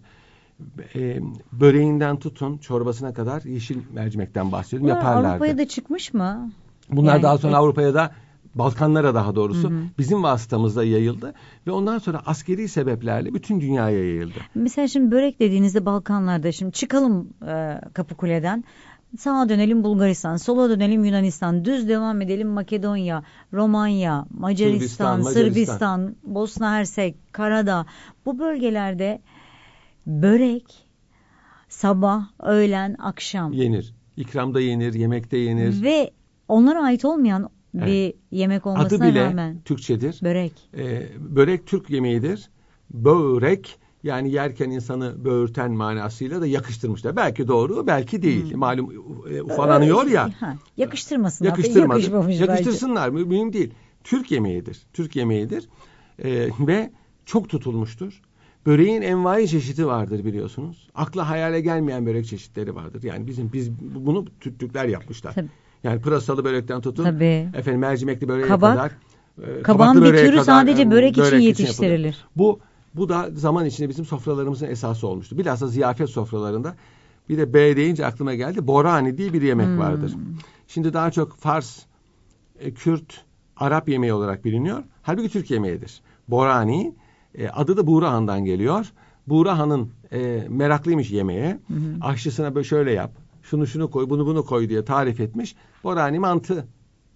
Böreğinden tutun çorbasına kadar yeşil mercimekten bahsediyorum. Yaparlardı. Avrupa'ya da çıkmış mı? Bunlar daha sonra Avrupa'ya da, Balkanlara daha doğrusu bizim vasıtamızda yayıldı ve ondan sonra askeri sebeplerle bütün dünyaya yayıldı. Mesela şimdi börek dediğinizde Balkanlarda, şimdi çıkalım Kapıkule'den, sağa dönelim Bulgaristan, sola dönelim Yunanistan, düz devam edelim Makedonya, Romanya, Macaristan, Sırbistan, Bosna Hersek, Karadağ. Bu bölgelerde börek sabah, öğlen, akşam yenir. İkramda yenir, yemekte yenir. Ve onlara ait olmayan bir yemek olmasına adı bile rağmen. Türkçedir. Börek. Börek Türk yemeğidir. Börek yani yerken insanı böğürten manasıyla da yakıştırmışlar. Belki doğru, belki değil. Malum ufalanıyor ya. Yakıştırmasınlar. Yakıştırsınlar. Mühim değil. Türk yemeğidir. Ve çok tutulmuştur. Böreğin envai çeşidi vardır biliyorsunuz. Akla hayale gelmeyen börek çeşitleri vardır. Yani biz bunu Türkler yapmışlar. Tabii. Yani pırasalı börekten tutun. Tabii. Mercimekli böreğe kadar. Kabağın bir türü sadece börek için yetiştirilir. Bu da zaman içinde bizim sofralarımızın esası olmuştu. Bilhassa ziyafet sofralarında. Bir de B deyince aklıma geldi. Borani diye bir yemek vardır. Şimdi daha çok Fars, Kürt, Arap yemeği olarak biliniyor. Halbuki Türk yemeğidir. Borani, adı da Buğra Han'dan geliyor. Buğra Han'ın meraklıymış yemeğe. Aşçısına böyle şöyle yap. Şunu koy, bunu koy diye tarif etmiş. Borani mantı.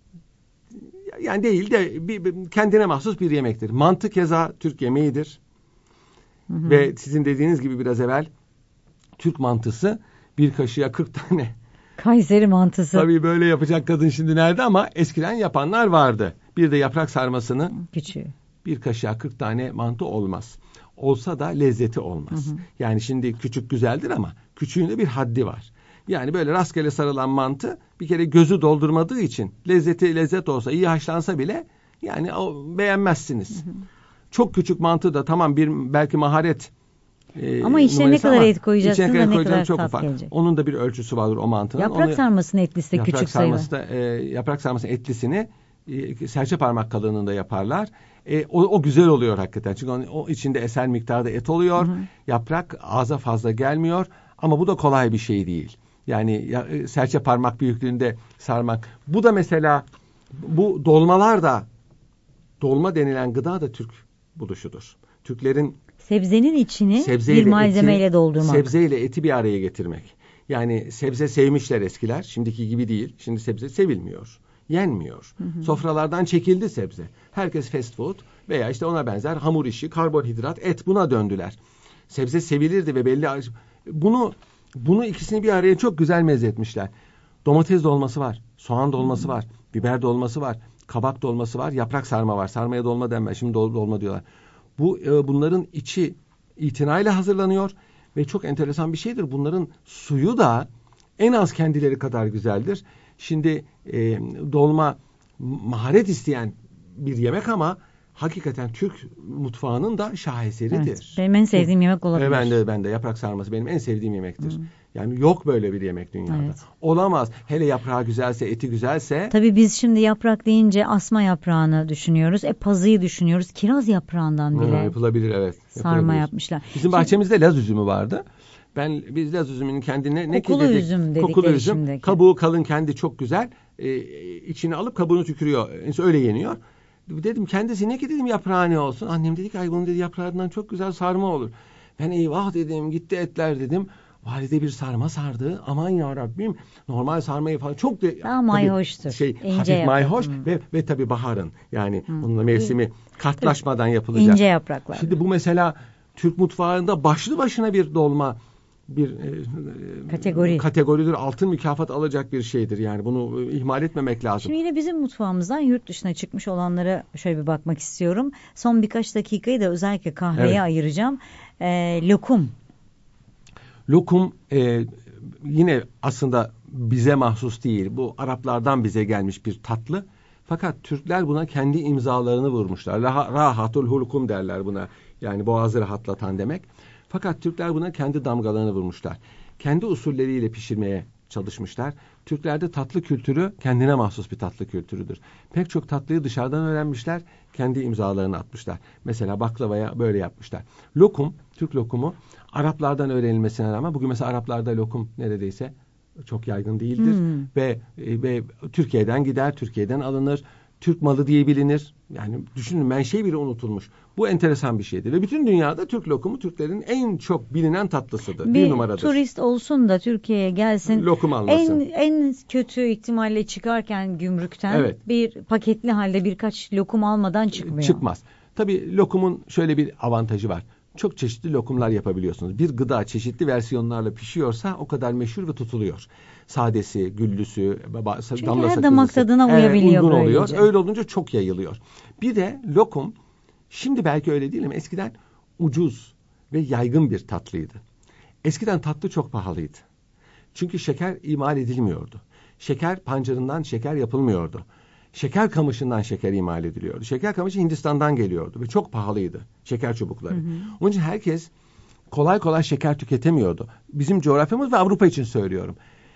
Yani değil de kendine mahsus bir yemektir. Mantı keza Türk yemeğidir. Ve sizin dediğiniz gibi biraz evvel Türk mantısı bir kaşığa 40 tane. Kayseri mantısı. Tabii böyle yapacak kadın şimdi nerede ama eskiden yapanlar vardı. Bir de yaprak sarmasını. Küçüğü. Bir kaşığa 40 tane mantı olmaz. Olsa da lezzeti olmaz. Yani şimdi küçük güzeldir ama küçüğünde bir haddi var. Yani böyle rastgele sarılan mantı bir kere gözü doldurmadığı için lezzet olsa, iyi haşlansa bile yani beğenmezsiniz. Çok küçük mantı da tamam belki maharet ama içine ne kadar et koyacaksın da ne kadar tat gelecek. Onun da bir ölçüsü vardır o mantının. Yaprak sarmasının etlisi de küçük sayılır. Yaprak sarmasının etlisini serçe parmak kalınlığında yaparlar. O güzel oluyor hakikaten. Çünkü o içinde eser miktarda et oluyor. Yaprak ağza fazla gelmiyor. Ama bu da kolay bir şey değil. Yani serçe parmak büyüklüğünde sarmak. Bu da mesela bu dolmalar da, dolma denilen gıda da Türk buluşudur. Türklerin sebzenin içini bir malzemeyle doldurmak. Sebzeyle eti bir araya getirmek. Yani sebze sevmişler eskiler. Şimdiki gibi değil. Şimdi sebze sevilmiyor. Yenmiyor. Sofralardan çekildi sebze. Herkes fast food veya işte ona benzer hamur işi, karbonhidrat, et buna döndüler. Sebze sevilirdi ve belli bunu ikisini bir araya çok güzel mezzetmişler. Domates dolması var, soğan dolması var, biber dolması var, kabak dolması var, yaprak sarma var. Sarmaya dolma denmez. Şimdi dolma diyorlar. Bunların içi itinayla hazırlanıyor ve çok enteresan bir şeydir. Bunların suyu da en az kendileri kadar güzeldir. Şimdi dolma maharet isteyen bir yemek ama hakikaten Türk mutfağının da şaheseridir. Evet, benim en sevdiğim yemek olabilir. Ben de yaprak sarması benim en sevdiğim yemektir. Yani yok böyle bir yemek dünyada. Evet. Olamaz. Hele yaprağı güzelse, eti güzelse. Tabii biz şimdi yaprak deyince asma yaprağını düşünüyoruz. Pazıyı düşünüyoruz. Kiraz yaprağından bile Yapılabilir, evet. Sarma yapmışlar. Bizim bahçemizde Laz üzümü vardı. Biz Laz üzümünün kendine kokulu üzüm dedikleri kokulu üzüm. şimdiki. Kabuğu kalın, kendi çok güzel. İçine alıp kabuğunu tükürüyor. Öyle yeniyor. Dedim kendisi ne ki dedim yaprağı ne olsun. Annem dedi ki ay bunun dedi yaprağından çok güzel sarma olur. Ben eyvah dedim, gitti etler dedim. Valide bir sarma sardı. Aman ya Rabbim, normal sarmayı falan çok daha mayhoştur. Hafif mayhoş ve tabii baharın. Yani bununla mevsimi kartlaşmadan yapılacak. İnce yapraklar. Şimdi bu mesela Türk mutfağında başlı başına bir dolma, bir kategoridir. Altın mükafat alacak bir şeydir. Yani bunu ihmal etmemek lazım. Şimdi yine bizim mutfağımızdan yurt dışına çıkmış olanlara şöyle bir bakmak istiyorum. Son birkaç dakikayı da özellikle kahveye ayıracağım. Lokum. Lokum yine aslında bize mahsus değil. Bu Araplardan bize gelmiş bir tatlı. Fakat Türkler buna kendi imzalarını vurmuşlar. Rahatul hulkum derler buna. Yani boğazı rahatlatan demek. Fakat Türkler buna kendi damgalarını vurmuşlar. Kendi usulleriyle pişirmeye çalışmışlar. Türklerde tatlı kültürü kendine mahsus bir tatlı kültürüdür. Pek çok tatlıyı dışarıdan öğrenmişler. Kendi imzalarını atmışlar. Mesela baklavaya böyle yapmışlar. Lokum, Türk lokumu Araplardan öğrenilmesine rağmen bugün mesela Araplarda lokum neredeyse çok yaygın değildir. Ve Türkiye'den gider, Türkiye'den alınır. Türk malı diye bilinir. Yani düşünün menşei bile unutulmuş. Bu enteresan bir şeydir. Ve bütün dünyada Türk lokumu Türklerin en çok bilinen tatlısıdır. Bir numaradır. Bir turist olsun da Türkiye'ye gelsin. Lokum almasın. En kötü ihtimalle çıkarken gümrükten bir paketli halde birkaç lokum almadan çıkmıyor. Çıkmaz. Tabii lokumun şöyle bir avantajı var. Çok çeşitli lokumlar yapabiliyorsunuz. Bir gıda çeşitli versiyonlarla pişiyorsa o kadar meşhur ve tutuluyor. Sadesi, güllüsü, damla sakızlısı. Her damak tadına uyabiliyor uygun böylece. oluyor. Öyle olunca çok yayılıyor. Bir de lokum, şimdi belki öyle değil ama eskiden ucuz ve yaygın bir tatlıydı. Eskiden tatlı çok pahalıydı. Çünkü şeker imal edilmiyordu. Şeker pancarından şeker yapılmıyordu. Şeker kamışından şeker imal ediliyordu. Şeker kamışı Hindistan'dan geliyordu ve çok pahalıydı şeker çubukları. Onun için herkes kolay kolay şeker tüketemiyordu. Bizim coğrafyamız ve Avrupa için söylüyorum.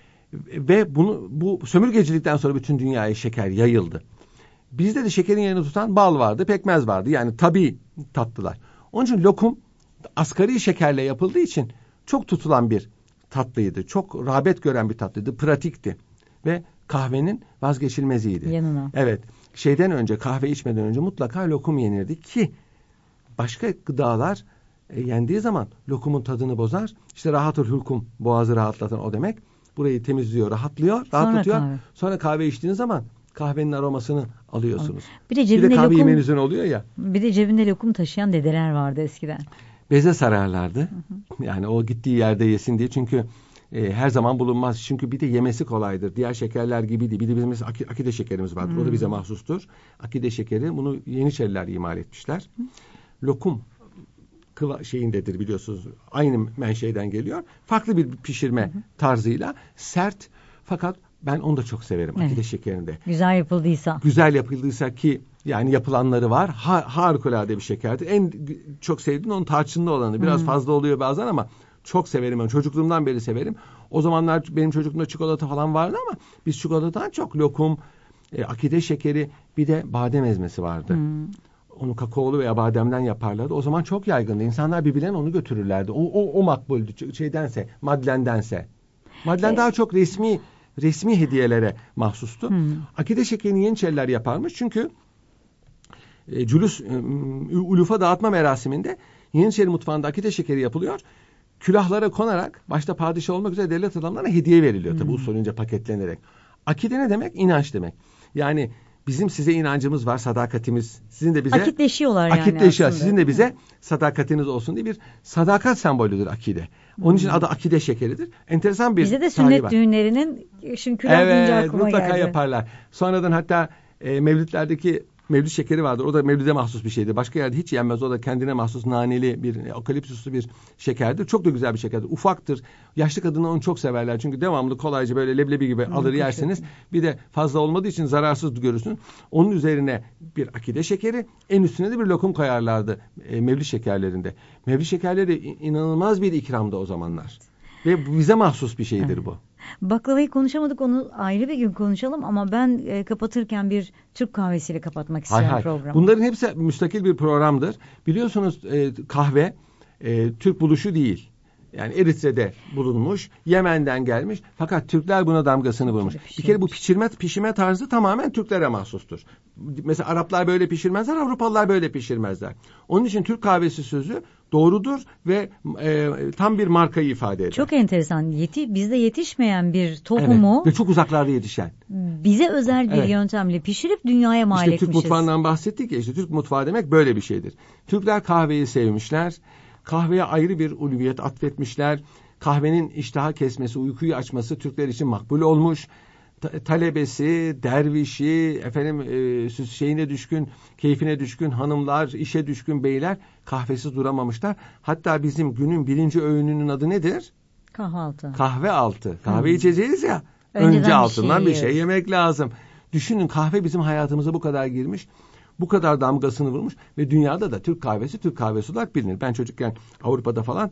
Ve bu sömürgecilikten sonra bütün dünyaya şeker yayıldı. Bizde de şekerin yerini tutan bal vardı, pekmez vardı. Yani tabii tatlılar. Onun için lokum asgari şekerle yapıldığı için çok tutulan bir tatlıydı. Çok rağbet gören bir tatlıydı. Pratikti. Ve kahvenin vazgeçilmeziydi. Yanına. Evet. Kahve içmeden önce mutlaka lokum yenirdi ki başka gıdalar yendiği zaman lokumun tadını bozar. İşte rahatul hulkum, boğazı rahatlatan o demek. Burayı temizliyor, rahatlatıyor. Sonra kahve içtiğiniz zaman kahvenin aromasını alıyorsunuz. Bir de kahve yemenizin oluyor ya. Bir de cebinde lokum taşıyan dedeler vardı eskiden. Beze sararlardı. Yani o gittiği yerde yesin diye. Çünkü her zaman bulunmaz. Çünkü bir de yemesi kolaydır. Diğer şekerler gibi değil. Bir de bizim mesela akide şekerimiz vardır. O da bize mahsustur. Akide şekeri, bunu Yeniçeriler imal etmişler. Lokum şeyindedir biliyorsunuz. Aynı menşeiden geliyor. Farklı bir pişirme tarzıyla sert, fakat ben onu da çok severim akide şekerinde. Güzel yapıldıysa ki yani yapılanları var. Harikulade bir şekerdir. En çok sevdiğim onun tarçınlı olanı. Biraz fazla oluyor bazen ama çok severim onu. Çocukluğumdan beri severim. O zamanlar benim çocukluğumda çikolata falan vardı ama biz çikolatadan çok lokum, akide şekeri, bir de badem ezmesi vardı. Onu kakaolu veya bademden yaparlardı. O zaman çok yaygındı. İnsanlar birbirlerine onu götürürlerdi. O makbuldü Madlen'dense. Madlen daha çok resmi hediyelere mahsustu. Akide şekerini Yeniçeriler yaparmış. Çünkü ulufa dağıtma merasiminde Yeniçeri mutfağında akide şekeri yapılıyor. Külahlara konarak başta padişah olmak üzere devlet adamlarına hediye veriliyor. Tabi usulünce paketlenerek. Akide ne demek? İnanç demek. Yani bizim size inancımız var, sadakatimiz. Sizin de bize akitleşiyorlar yani aslında. Sizin de bize sadakatiniz olsun diye bir sadakat sembolüdür akide. Onun için adı akide şekeridir. Enteresan bir bize de sünnet düğünlerinin şimdi külah deyince aklıma geldi. Mutlaka yaparlar. Sonradan hatta mevlütlerdeki Mevlüt şekeri vardır. O da Mevlüt'e mahsus bir şeydir. Başka yerde hiç yenmez. O da kendine mahsus naneli bir okaliptüslü bir şekerdir. Çok da güzel bir şekerdir. Ufaktır. Yaşlı kadınlar onu çok severler. Çünkü devamlı kolayca böyle leblebi gibi alır yersiniz. Bir de fazla olmadığı için zararsız görürsünüz. Onun üzerine bir akide şekeri, en üstüne de bir lokum koyarlardı Mevlüt şekerlerinde. Mevlüt şekerleri inanılmaz bir ikramda o zamanlar. Ve bize mahsus bir şeydir bu. Baklavayı konuşamadık, onu ayrı bir gün konuşalım ama ben kapatırken bir Türk kahvesiyle kapatmak istiyorum programı. Bunların hepsi müstakil bir programdır. Biliyorsunuz kahve Türk buluşu değil. Yani Eritre'de bulunmuş, Yemen'den gelmiş. Fakat Türkler buna damgasını vurmuş. Bir kere bu pişirme tarzı tamamen Türklere mahsustur. Mesela Araplar böyle pişirmezler, Avrupalılar böyle pişirmezler. Onun için Türk kahvesi sözü doğrudur ve tam bir markayı ifade eder. Çok enteresan. Bizde yetişmeyen bir tohumu ve çok uzaklarda yetişen. Bize özel bir yöntemle pişirip dünyaya mal etmişiz. Türk mutfağından bahsettik ya, Türk mutfağı demek böyle bir şeydir. Türkler kahveyi sevmişler. Kahveye ayrı bir uluviyet atfetmişler. Kahvenin iştahı kesmesi, uykuyu açması Türkler için makbul olmuş. Talebesi, dervişi, şeyine düşkün, keyfine düşkün hanımlar, işe düşkün beyler kahvesiz duramamışlar. Hatta bizim günün birinci öğününün adı nedir? Kahvaltı. Kahve altı. Kahve içeceğiz ya. Önce altından bir şey yemek lazım. Düşünün, kahve bizim hayatımıza bu kadar girmiş. Bu kadar damgasını vurmuş ve dünyada da Türk kahvesi olarak bilinir. Ben çocukken Avrupa'da falan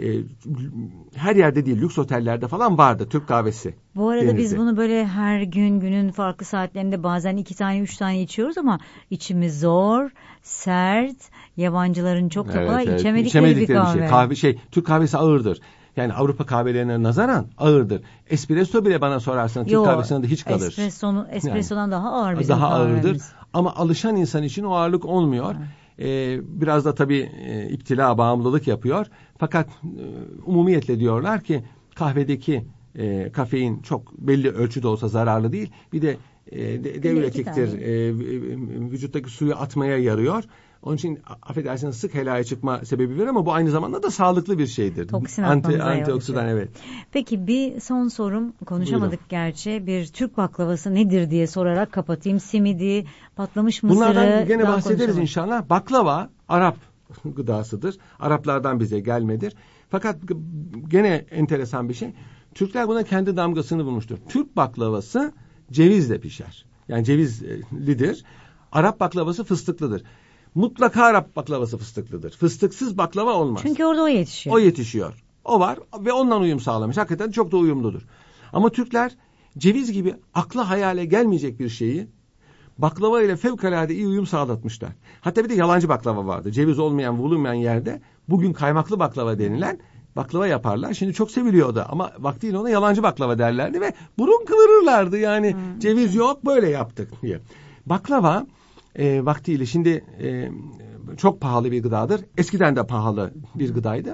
her yerde değil, lüks otellerde falan vardı Türk kahvesi. Bu arada denizde. Biz bunu böyle her günün farklı saatlerinde bazen 2 tane 3 tane içiyoruz ama içimiz zor, sert, yabancıların çok da kolay içemedikleri bir kahve. Türk kahvesi ağırdır. Yani Avrupa kahvelerine nazaran ağırdır. Espresso bile bana sorarsan Türk kahvesine de hiç kalır. Espresso'dan daha ağır bizim daha kahvemiz. Ağırdır. Ama alışan insan için o ağırlık olmuyor. Biraz da tabii iptila, bağımlılık yapıyor. Fakat umumiyetle diyorlar ki kahvedeki kafein çok belli ölçüde olsa zararlı değil. Bir de diüretiktir. Vücuttaki suyu atmaya yarıyor. Onun için affedersiniz sık helaya çıkma sebebi var ama bu aynı zamanda da sağlıklı bir şeydir. Toksin antioksidan evet. Peki bir son sorum, konuşamadık. Buyurun. Gerçi bir Türk baklavası nedir diye sorarak kapatayım. Simidi, patlamış mısırı. Bunlardan gene bahsederiz inşallah. Baklava Arap gıdasıdır. Araplardan bize gelmedir. Fakat gene enteresan bir şey. Türkler buna kendi damgasını vurmuştur. Türk baklavası cevizle pişer. Yani cevizlidir. Arap baklavası fıstıklıdır. Mutlaka Arap baklavası fıstıklıdır. Fıstıksız baklava olmaz. Çünkü orada o yetişiyor. O yetişiyor. O var ve ondan uyum sağlamış. Hakikaten çok da uyumludur. Ama Türkler ceviz gibi akla hayale gelmeyecek bir şeyi baklava ile fevkalade iyi uyum sağlatmışlar. Hatta bir de yalancı baklava vardı. Ceviz olmayan, bulunmayan yerde bugün kaymaklı baklava denilen baklava yaparlar. Şimdi çok seviliyor o da ama vaktiyle ona yalancı baklava derlerdi ve burun kıvırırlardı. Yani ceviz yok, böyle yaptık diye. Baklava vaktiyle şimdi çok pahalı bir gıdadır. Eskiden de pahalı bir gıdaydı.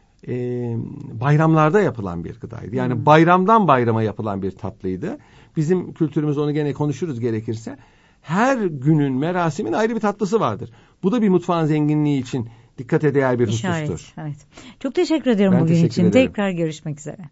Bayramlarda yapılan bir gıdaydı. Yani bayramdan bayrama yapılan bir tatlıydı. Bizim kültürümüz, onu gene konuşuruz gerekirse. Her günün, merasimin ayrı bir tatlısı vardır. Bu da bir mutfağın zenginliği için dikkate değer bir husustur. Evet. Çok teşekkür ediyorum bugün için. Tekrar görüşmek üzere.